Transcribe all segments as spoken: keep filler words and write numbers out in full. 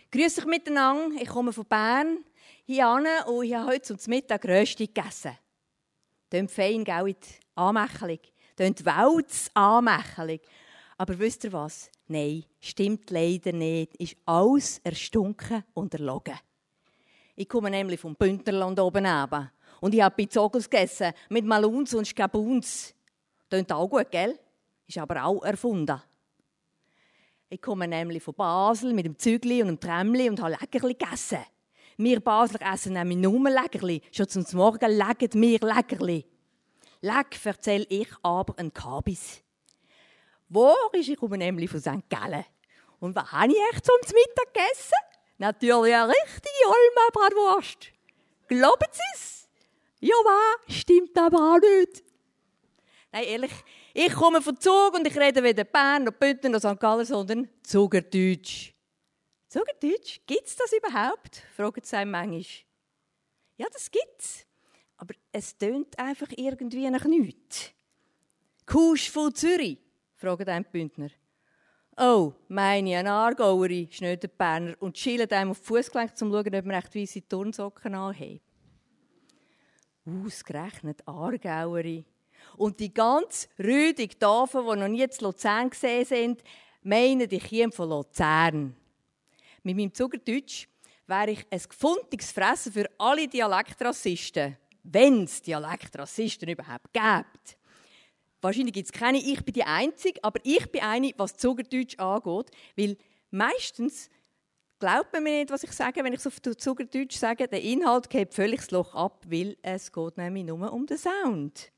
Grüß euch miteinander, ich komme von Bern hierher und ich habe heute zum Mittag Rösti gegessen. Tönt fein, gell, anmächelig. Tönt Wälz anmächelig. Aber wisst ihr was? Nein, stimmt leider nicht. Ist alles erstunken und erlogen. Ich komme nämlich vom Bündnerland oben neben. Und ich habe Pizzogels gegessen mit Maluns und Skabuns. Tönt auch gut, gell? Ist aber auch erfunden. Ich komme nämlich von Basel mit dem Zügli und dem Trämli und habe Leckerli gegessen. Wir Basler essen nämlich nur Leckerli. Schon zum Morgen legen wir Leckerli. Leck erzähle ich aber ein Kabis. Wo ist ich? komme nämlich von Sankt Gallen. Und was habe ich echt zum Mittag gegessen? Natürlich eine richtige Olma-Bratwurst. Glauben Sie es? Ja, was? Stimmt aber auch nicht. Nein, ehrlich, ich komme von Zug und ich rede weder Bern, noch Bündner, noch Sankt Gallen, sondern Zugerdeutsch. Zugerdeutsch? Gibt es das überhaupt? Fragen sie einem manchmal. Ja, das gibt es. Aber es tönt einfach irgendwie nach nichts. «Kusch von Zürich?» fragen einem die Bündner. «Oh, meine, eine Aargauerin», schnöt der Berner und chillt einem auf die Fußgelenke, um zu schauen, ob man echt weisse Turnsocken anhat. Ausgerechnet Aargauerin. Und die ganz rüdigen Tafeln, die noch nie in Luzern gesehen sind, meinen, ich käme von Luzern. Mit meinem Zugerdeutsch wäre ich ein gefundiges Fressen für alle Dialektrassisten. Wenn es Dialektrassisten überhaupt gibt. Wahrscheinlich gibt es keine, ich bin die Einzige, aber ich bin eine, was Zugerdeutsch angeht. Weil meistens glaubt man mir nicht, was ich sage, wenn ich es auf Zugerdeutsch sage. Der Inhalt geht völlig das Loch ab, weil es geht nämlich nur um den Sound.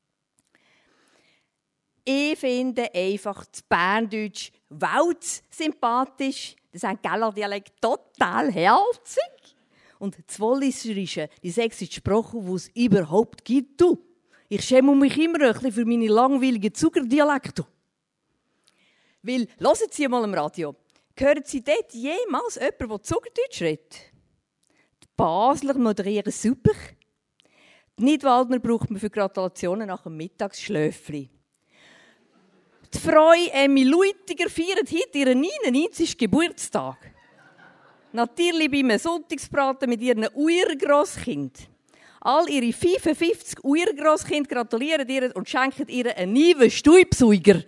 Ich finde einfach das Berndeutsch Wälz sympathisch, der Sankt Galler Dialekt total herzig. Und das Walliserische, die sächsische Sprache, die es überhaupt gibt. Du. Ich schäme mich immer ein bisschen für meine langweiligen Zuckerdialekte. Weil, hören Sie mal am Radio, hören Sie dort jemals jemanden, der Zuckerdeutsch redet? Die Basler moderieren super. Die Nidwaldner braucht man für Gratulationen nach dem Mittagsschläfli. Die Frau Emmy Luitiger feiert heute ihren neunundneunzigsten Geburtstag. Natürlich beim Sonntagsbraten mit ihren Urgrosskind. All ihre fünfundfünfzig Urgrosskind gratulieren ihr und schenken ihr einen neuen Stuibsauger.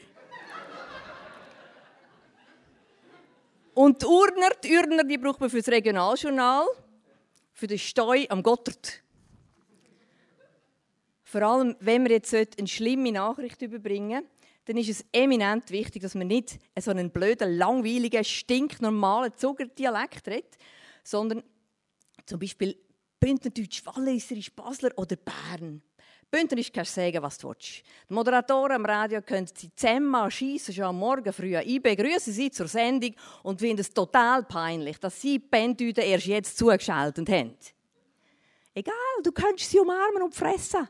Und die Urner, die Urner, die braucht man für das Regionaljournal, für den Steu am Gotthard. Vor allem, wenn wir jetzt eine schlimme Nachricht überbringen, dann ist es eminent wichtig, dass man nicht so einen blöden, langweiligen, stinknormalen Zuckerdialekt redet, sondern zum Beispiel Bündnerdeutsch, Walliserisch, Basler oder Bern. Bündnerisch kannst du sagen, was du willst. Die Moderatoren am Radio können sie zusammen schiessen, schon am Morgen früh ein, begrüßen sie zur Sendung und finden es total peinlich, dass sie die Bandüte erst jetzt zugeschaltet haben. Egal, du kannst sie umarmen und fressen.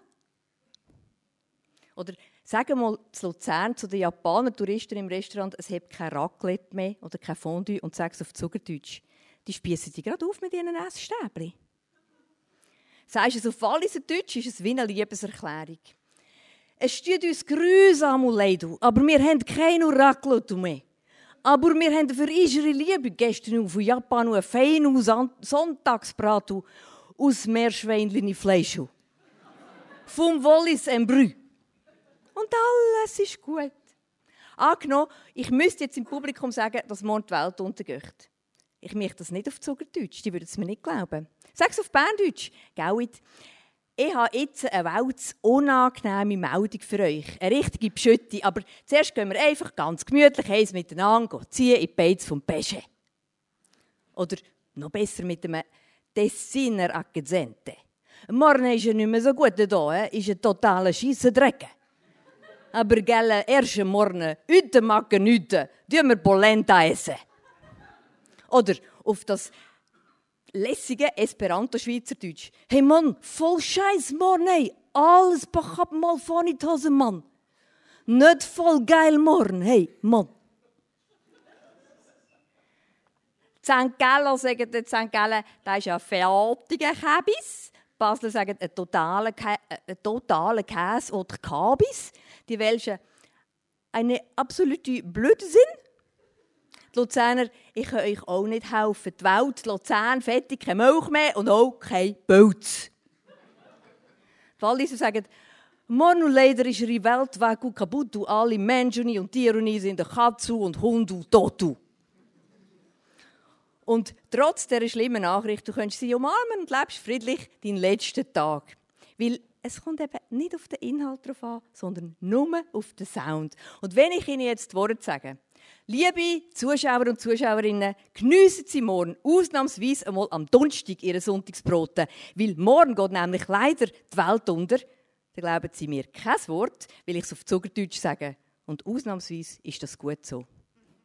Oder sagen mal zu Luzern zu den Japanern, Touristen im Restaurant, es hat kein Raclette mehr oder kein Fondue und sagen es auf Zugerdeutsch. Die spiessen die gerade auf mit ihren Essstäbchen. Sagst du es auf Walliserdeutsch, ist es wie eine Liebeserklärung. Es tut uns grüsam leid, aber wir haben keine Raclette mehr. Aber wir haben für unsere Liebe gestern von Japan einen feinen Sonntagsbraten aus Meerschweinchen-Fleisch. Vom Wallis en Brü. Und alles ist gut. Angenommen, ich müsste jetzt im Publikum sagen, dass morgen die Welt untergeht. Ich möchte das nicht auf Zugerdeutsch, die würden es mir nicht glauben. Sag es auf Berndeutsch. Gauit. Ich habe jetzt eine Welt unangenehme Meldung für euch. Eine richtige Pschütte. Aber zuerst gehen wir einfach ganz gemütlich eins miteinander ziehen in die Beiz vom Pesche. Oder noch besser mit einem Tessiner Accente. Morgen ist er nicht mehr so gut da, ist ein totaler Scheissendreck. Aber gell, erst morgen, heute mag er nichts, tun wir Polenta essen. Oder auf das lässige Esperanto-Schweizerdeutsch. Hey Mann, voll Scheiß, Mann, hey, alles pack mal vorne in die Hose, Mann. Nicht voll geil, Mann, hey, Mann. Sankt Gallen sagen die Sankt Gallen, das ist ein fertiger Käbis. Basler sagen ein totaler, Kä- ein totaler Käse oder Kabis. Die Welschen eine absolute Blödsinn. die Luzerner, ich kann euch auch nicht helfen. Die Welt, Luzern, fertig, keine Milch mehr und auch kein Pilz. Die Walliser sagen, morgen und leider ist ihre Welt weg und kaputt und alle Menschen und Tiere sind Katze und Hund und Totu. Und trotz dieser schlimmen Nachricht, du kannst sie umarmen und lebst friedlich deinen letzten Tag. Weil es kommt eben nicht auf den Inhalt drauf an, sondern nur auf den Sound. Und wenn ich Ihnen jetzt die Worte sage, liebe Zuschauer und Zuschauerinnen, geniessen Sie morgen ausnahmsweise einmal am Donnerstag Ihre Sonntagsbrote, weil morgen geht nämlich leider die Welt unter. Dann glauben Sie mir kein Wort, weil ich es auf Zuckerdeutsch sage. Und ausnahmsweise ist das gut so.